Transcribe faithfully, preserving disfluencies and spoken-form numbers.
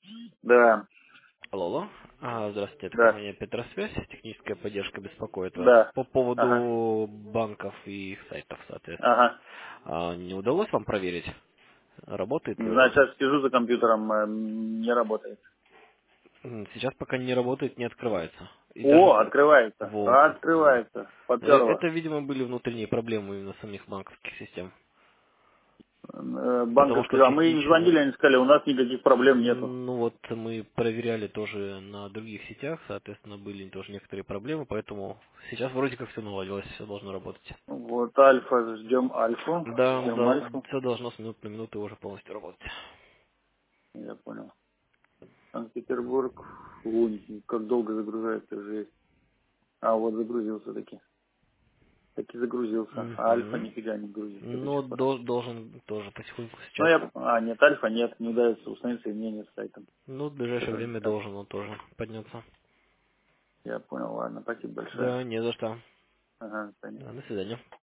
Да, Алло, алло. А, здравствуйте, это да, компания Петросвязь, техническая поддержка беспокоит вас да. по Ага, поводу банков и их сайтов, соответственно. ага. А, не удалось вам проверить, работает Не ли у знаю, вас? сейчас сижу за компьютером, э, не работает. М, Сейчас пока не работает, не открывается. И даже О, с- открывается. вот, вот. Открывается. Но э- Поперло. это, видимо, были внутренние проблемы именно самих банковских систем. Э, Потому что Банковскую. А мы им частично, звонили, они сказали, у нас никаких проблем нету. м, ну вот мы проверяли тоже на других сетях, соответственно, были тоже некоторые проблемы, поэтому сейчас вроде как все наладилось, все должно работать. Вот Альфа, ждем Альфу. Да, Ждем да, Альфу. все должно с минут на минуту уже полностью работать. Я понял. Санкт-Петербург. Ой, как долго загружается жесть. А вот загрузился таки. Таки загрузился. А Альфа Угу. нифига не грузится до Ну, сих пор. до- должен тоже потихоньку Ну сейчас. я... А, нет, Альфа нет. Не удается установиться и мне нет с сайтом. Ну, в Что ближайшее там время так? должен он тоже подняться. Я понял, ладно, спасибо большое. Да, не за что. Ага, понятно. Да, до свидания.